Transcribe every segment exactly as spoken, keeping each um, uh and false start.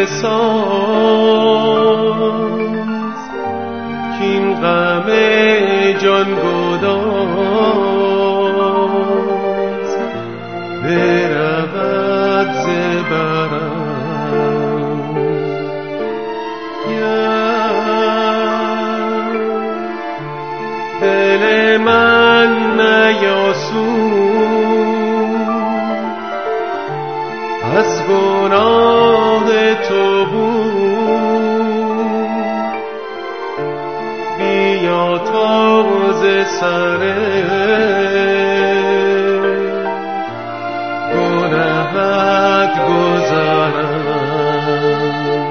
بساز کین غم جان گداز برود ز برم. دل من نیاسود از گناه تو بود، بیا تازه سر گناهت گذرم.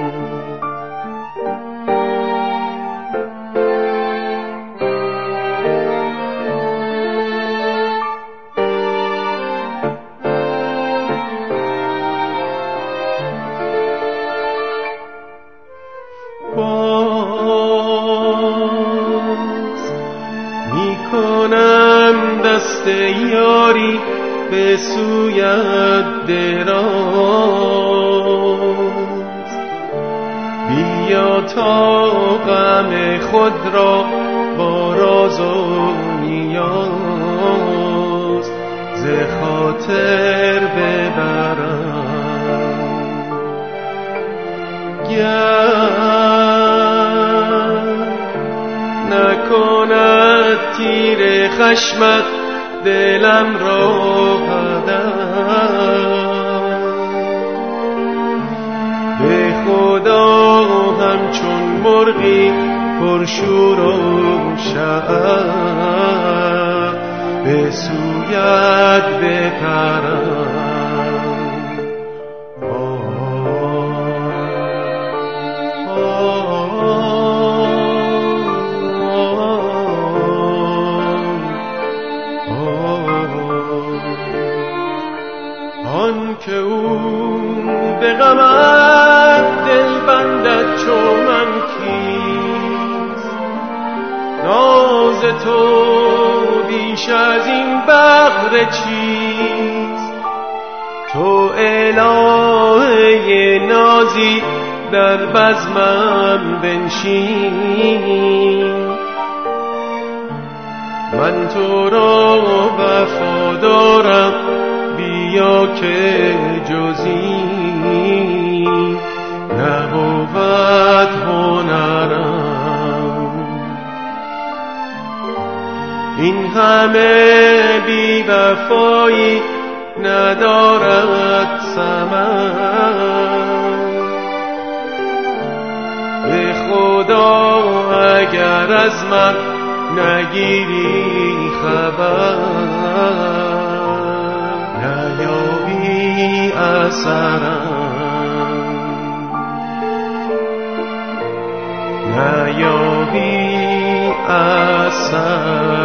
دست یاری به سویت دراز، بیا تا غم خود را با راز و نیاز ز خاطر ببرم. گر نکند تیر خشمت دلم را هدر، به خدا همچون مرغی پرشور و شعر به سویت بپرم. آن که او به غمت دل بندد چو من کیست، ناز تو بیش از این بهر چیست. تو الهه نازی در بزمم بنشین، من تو را وفادارم، بیا که جزی نبود هنرم. این همه بی وفایی ندارد ثمر، به خدا اگر از من نگیری خبر نیابی اثرم، نیابی اثرم.